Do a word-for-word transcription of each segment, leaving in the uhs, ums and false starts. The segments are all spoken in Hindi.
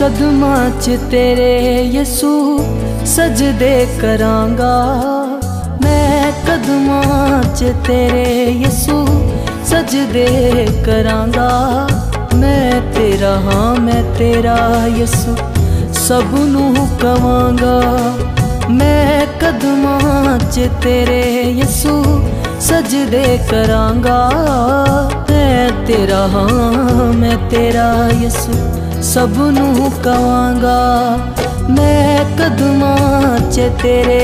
कदमां च तेरे यसू सजदे करांगा। मैं कदमां च तेरे यसू सजदे करांगा। मैं तेरा हाँ मैं तेरा यसू सबनू कवांगा। मैं कदमां च तेरे यसू सजदे करांगा। मैं तेरा हाँ मैं तेरा यसू सबनू कवांगा। मैं कदमां च तेरे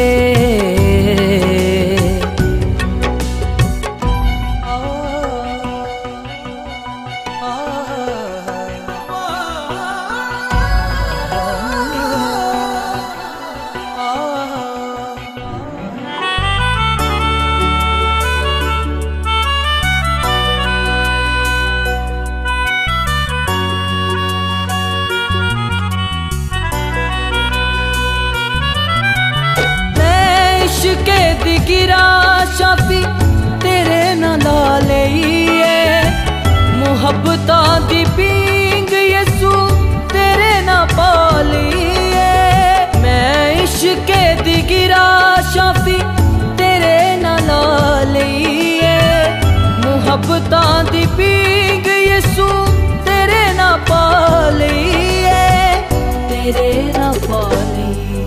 इश्के दी गिरा शाफी तेरे नाल लईए। मुहब्बतां दी पींग यसू तेरे ना पालीए। मैं इश्के दी गिरा शाफी तेरे नाल लईए। मुहब्बतां दी पींग यसू तेरे ना पालीए। तेरे ना पालीए।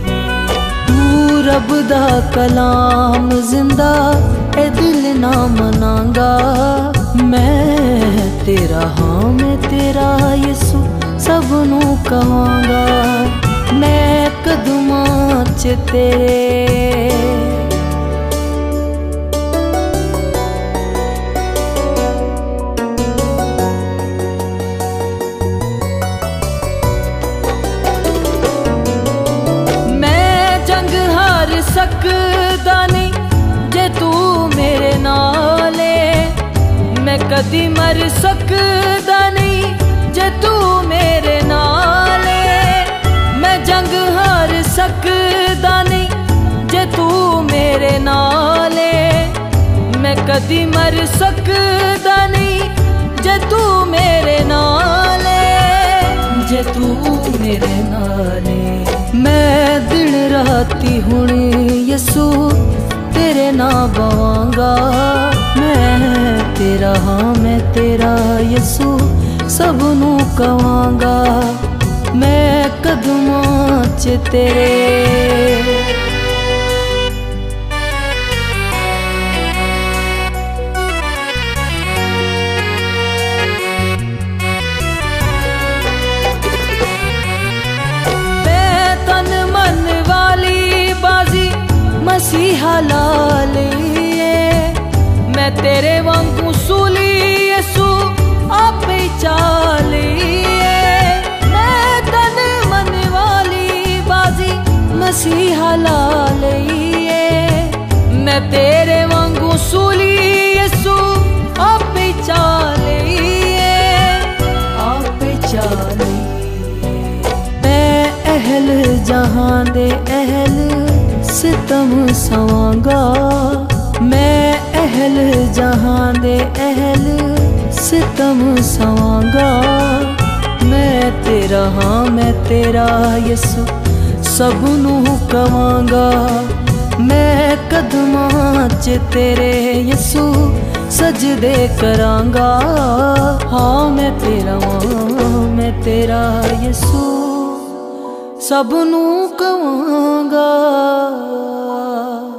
रब दा कलाम जिंदा ए दिल ना मनांगा। मैं तेरा हाँ मैं तेरा यसू सबनू कहांगा। मैं कदमां च तेरे सकदा नहीं जे तू मेरे नाले। मैं कदी मर सकदा नहीं जे तू मेरे नाले। मैं जंग हार सकदा नहीं जे तू मेरे नाले। मैं कदी मर सकदा नहीं जे तू मेरे नाले। जे तू मेरे नाले। मैं दिन राती हुणी यसू तेरे ना बवांगा। मैं तेरा हाँ मैं तेरा यसू सबनू कवांगा। मैं कदमां च तेरे मसीहा ला लिए। मैं तेरे वांगू सूली यसू आपे चालिए। मैं तन मन वाली बाजी मसीहा ला लिए। मैं तेरे वांगू सूली यसू आपे चालिए। आपे चालिए। मैं अहल जहां दे अहल सितम सवांगा। मैं अहल जहां दे अहल सितम सवांगा। मैं तेरा हाँ मैं तेरा यसू सबनू कवांगा। मैं कदमां च तेरे यसू सजदे करांगा। हाँ मैं तेरा हाँ मैं तेरा यसू सबनू कवांगा।